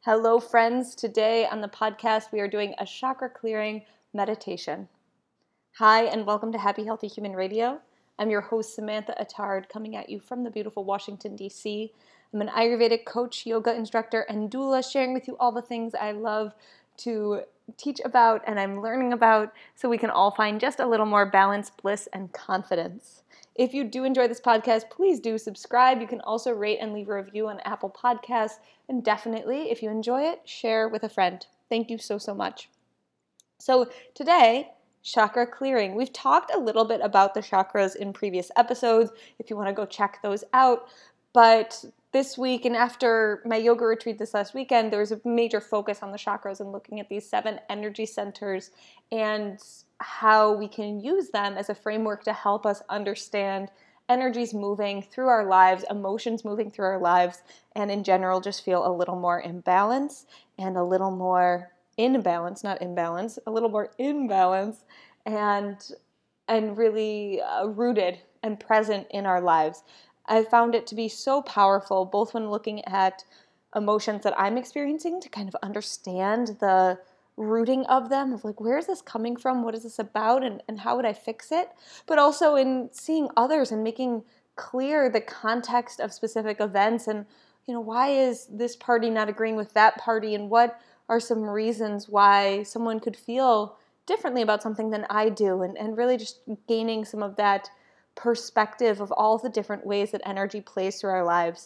Hello, friends. Today on the podcast, we are doing a chakra clearing meditation. Hi, and welcome to Happy Healthy Human Radio. I'm your host, Samantha Attard, coming at you from the beautiful Washington, D.C. I'm an Ayurvedic coach, yoga instructor, and doula, sharing with you all the things I love to teach about and I'm learning about so we can all find just a little more balance, bliss, and confidence. If you do enjoy this podcast, please do subscribe. You can also rate and leave a review on Apple Podcasts. And definitely, if you enjoy it, share with a friend. Thank you so much. So today, chakra clearing. We've talked a little bit about the chakras in previous episodes, if you want to go check those out. But this week and after my yoga retreat this last weekend, there was a major focus on the chakras and looking at these 7 energy centers and how we can use them as a framework to help us understand energies moving through our lives, emotions moving through our lives, and in general just feel a little more in balance and a little more imbalance, not imbalance, a little more imbalance and really rooted and present in our lives. I found it to be so powerful, both when looking at emotions that I'm experiencing to kind of understand the rooting of them, of like, where is this coming from? What is this about? And how would I fix it? But also in seeing others and making clear the context of specific events and, why is this party not agreeing with that party? And what are some reasons why someone could feel differently about something than I do? And really just gaining some of that perspective of all the different ways that energy plays through our lives.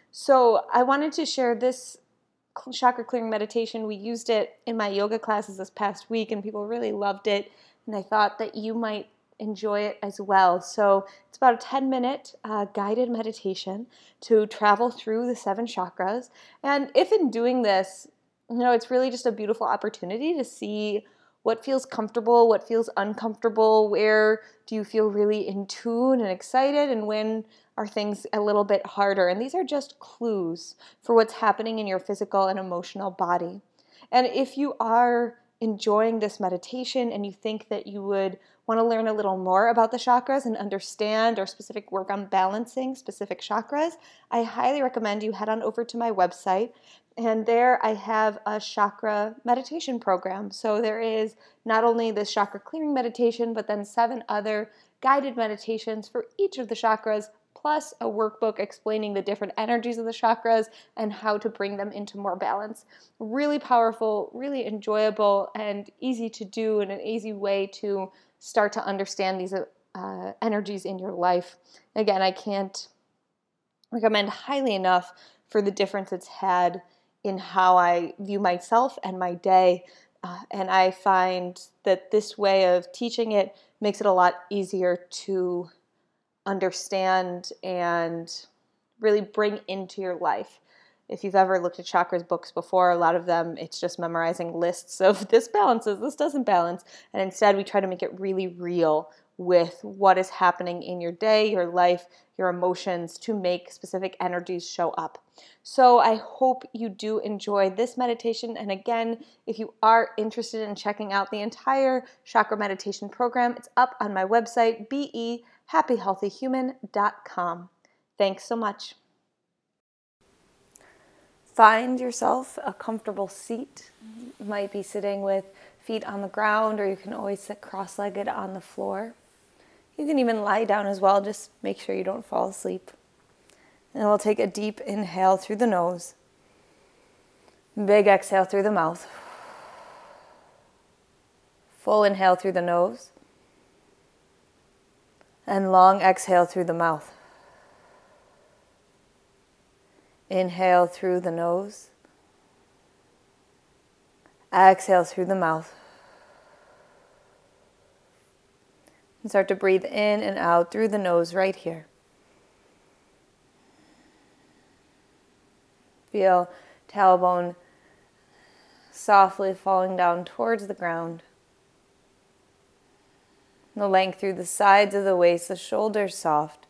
So I wanted to share this chakra clearing meditation. We used it in my yoga classes this past week and people really loved it. And I thought that you might enjoy it as well. So it's about a 10-minute guided meditation to travel through the 7 chakras. And if in doing this, it's really just a beautiful opportunity to see what feels comfortable, what feels uncomfortable, where do you feel really in tune and excited, and when are things a little bit harder. And these are just clues for what's happening in your physical and emotional body. And if you are enjoying this meditation and you think that you would want to learn a little more about the chakras and understand or specific work on balancing specific chakras, I highly recommend you head on over to my website. And there I have a chakra meditation program. So there is not only this chakra clearing meditation, but then 7 other guided meditations for each of the chakras, plus a workbook explaining the different energies of the chakras and how to bring them into more balance. Really powerful, really enjoyable, and easy to do, and an easy way to start to understand these energies in your life. Again, I can't recommend highly enough for the difference it's had in how I view myself and my day. And I find that this way of teaching it makes it a lot easier to understand and really bring into your life. If you've ever looked at chakras books before, a lot of them, it's just memorizing lists of this balances, this doesn't balance. And instead, we try to make it really real with what is happening in your day, your life, your emotions to make specific energies show up. So I hope you do enjoy this meditation. And again, if you are interested in checking out the entire chakra meditation program, it's up on my website, behappyhealthyhuman.com. Thanks so much. Find yourself a comfortable seat. You might be sitting with feet on the ground, or you can always sit cross-legged on the floor. You can even lie down as well, just make sure you don't fall asleep. And we'll take a deep inhale through the nose. Big exhale through the mouth. Full inhale through the nose. And long exhale through the mouth. Inhale through the nose. Exhale through the mouth. And start to breathe in and out through the nose right here. Feel tailbone softly falling down towards the ground. The length through the sides of the waist, the shoulders soft.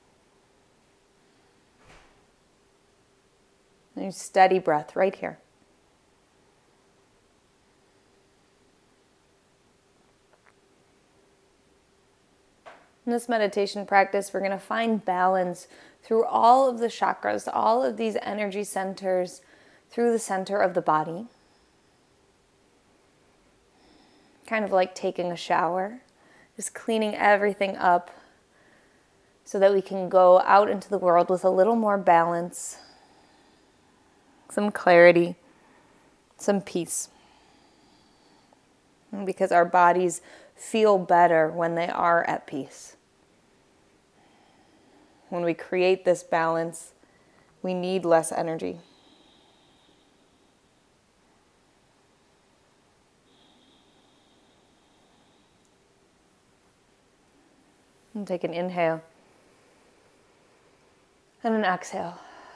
And steady breath right here. In this meditation practice, we're going to find balance through all of the chakras, all of these energy centers, through the center of the body. Kind of like taking a shower, just cleaning everything up so that we can go out into the world with a little more balance, some clarity, some peace. And because our bodies feel better when they are at peace. When we create this balance, we need less energy. And take an inhale and an exhale.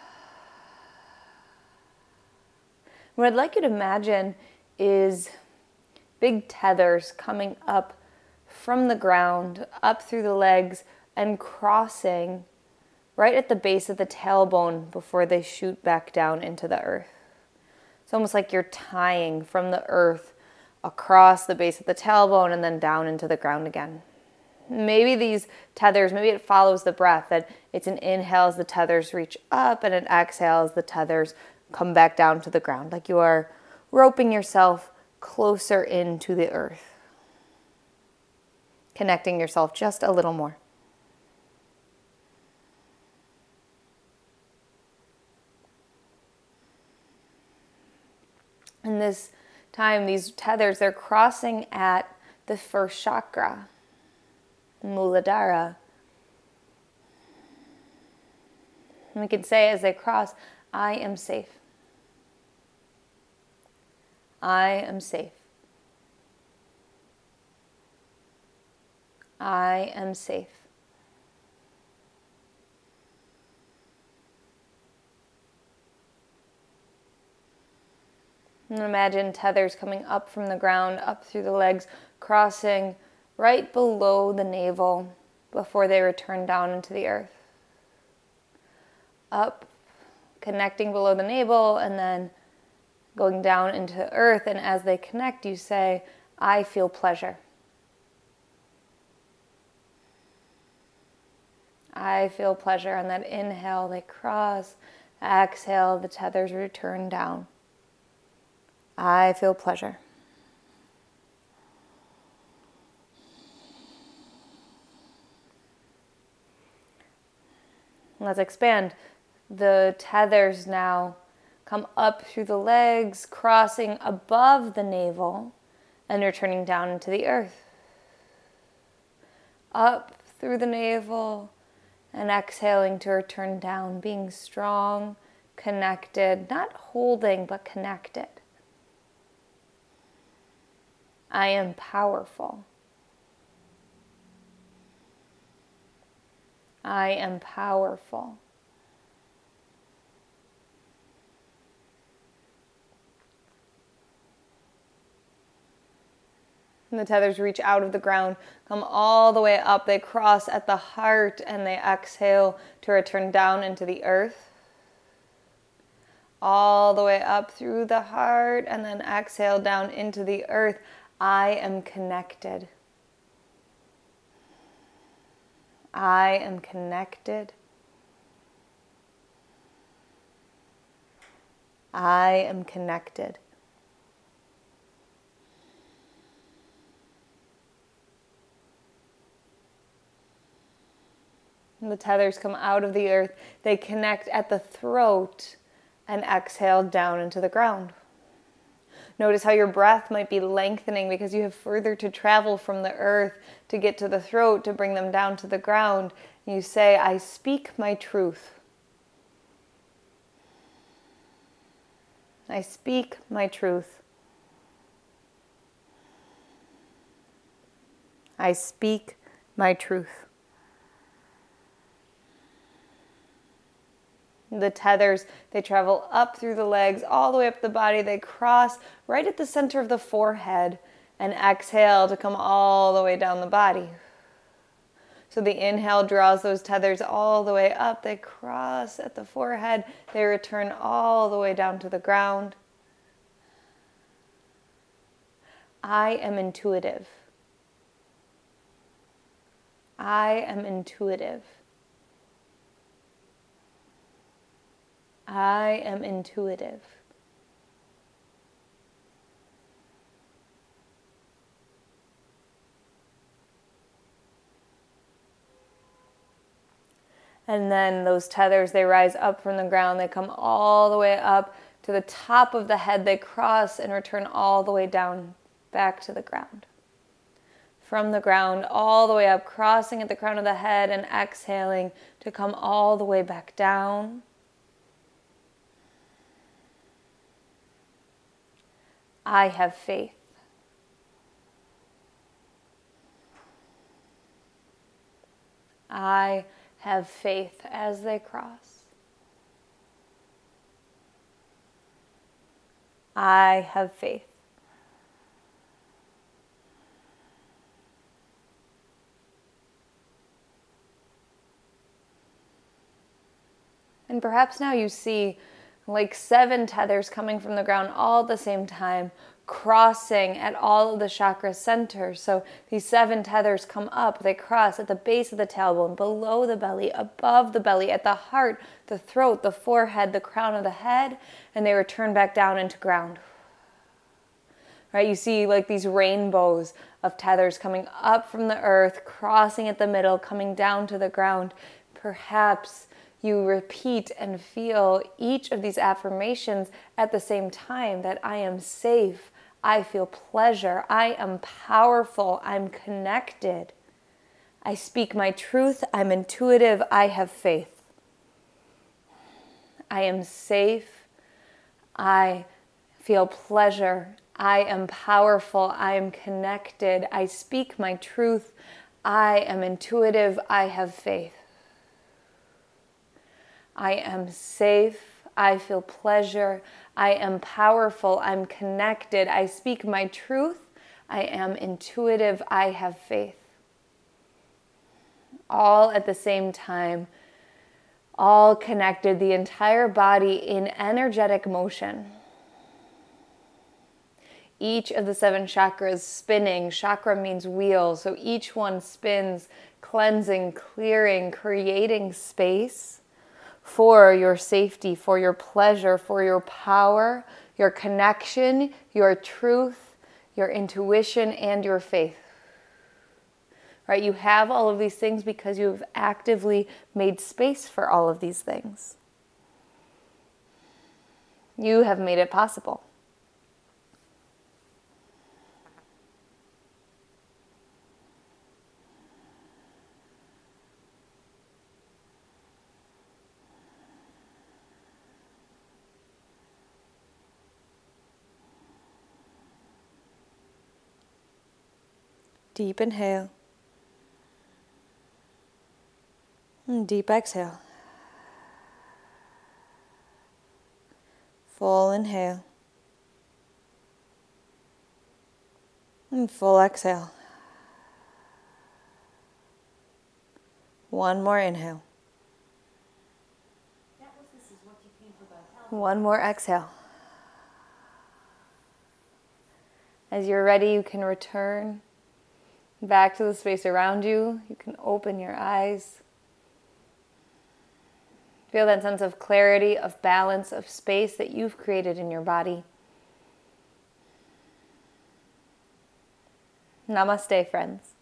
What I'd like you to imagine is big tethers coming up from the ground, up through the legs, and crossing right at the base of the tailbone before they shoot back down into the earth. It's almost like you're tying from the earth across the base of the tailbone and then down into the ground again. Maybe these tethers, maybe it follows the breath, that it's an inhale as the tethers reach up and an exhale as the tethers come back down to the ground, like you are roping yourself closer into the earth, connecting yourself just a little more. In this time, these tethers, they're crossing at the first chakra, Muladhara. And we can say as they cross, I am safe. I am safe. I am safe. And imagine tethers coming up from the ground, up through the legs, crossing right below the navel before they return down into the earth. Up, connecting below the navel, and then going down into the earth. And as they connect, you say, I feel pleasure. I feel pleasure. On that inhale, they cross. Exhale, the tethers return down. I feel pleasure. Let's expand. The tethers now come up through the legs, crossing above the navel and returning down into the earth. Up through the navel and exhaling to return down, being strong, connected, not holding, but connected. I am powerful. I am powerful. And the tethers reach out of the ground, come all the way up. They cross at the heart and they exhale to return down into the earth. All the way up through the heart and then exhale down into the earth. I am connected. I am connected. I am connected. And the tethers come out of the earth. They connect at the throat and exhale down into the ground. Notice how your breath might be lengthening because you have further to travel from the earth to get to the throat, to bring them down to the ground. You say, I speak my truth. I speak my truth. I speak my truth. The tethers, they travel up through the legs, all the way up the body. They cross right at the center of the forehead and exhale to come all the way down the body. So the inhale draws those tethers all the way up. They cross at the forehead. They return all the way down to the ground. I am intuitive. I am intuitive. I am intuitive. And then those tethers, they rise up from the ground. They come all the way up to the top of the head. They cross and return all the way down back to the ground. From the ground all the way up, crossing at the crown of the head and exhaling to come all the way back down. I have faith. I have faith as they cross. I have faith. And perhaps now you see like 7 tethers coming from the ground all at the same time, crossing at all of the chakra centers. So these 7 tethers come up, they cross at the base of the tailbone, below the belly, above the belly, at the heart, the throat, the forehead, the crown of the head, and they return back down into ground. Right? You see like these rainbows of tethers coming up from the earth, crossing at the middle, coming down to the ground. Perhaps you repeat and feel each of these affirmations at the same time, that I am safe, I feel pleasure, I am powerful, I'm connected, I speak my truth, I'm intuitive, I have faith. I am safe, I feel pleasure, I am powerful, I am connected, I speak my truth, I am intuitive, I have faith. I am safe, I feel pleasure, I am powerful, I'm connected, I speak my truth, I am intuitive, I have faith. All at the same time, all connected, the entire body in energetic motion. Each of the 7 chakras spinning. Chakra means wheel, so each one spins, cleansing, clearing, creating space for your safety, for your pleasure, for your power, your connection, your truth, your intuition, and your faith. Right? You have all of these things because you've actively made space for all of these things. You have made it possible. Deep inhale. And deep exhale. Full inhale. And full exhale. One more inhale. One more exhale. As you're ready, you can return back to the space around you. You can open your eyes. Feel that sense of clarity, of balance, of space that you've created in your body. Namaste, friends.